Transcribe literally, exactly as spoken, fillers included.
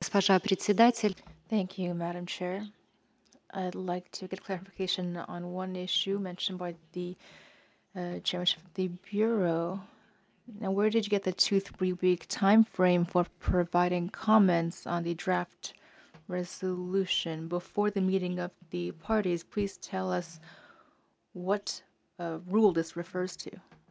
Госпожа председатель, Thank you, Madam Chair. I'd like to get clarification on one issue mentioned by the uh, chairmanship of the Bureau. Now, where did you get the two, three week time frame for providing comments on the draft resolution before the meeting of the parties? Please tell us what uh, rule this refers to.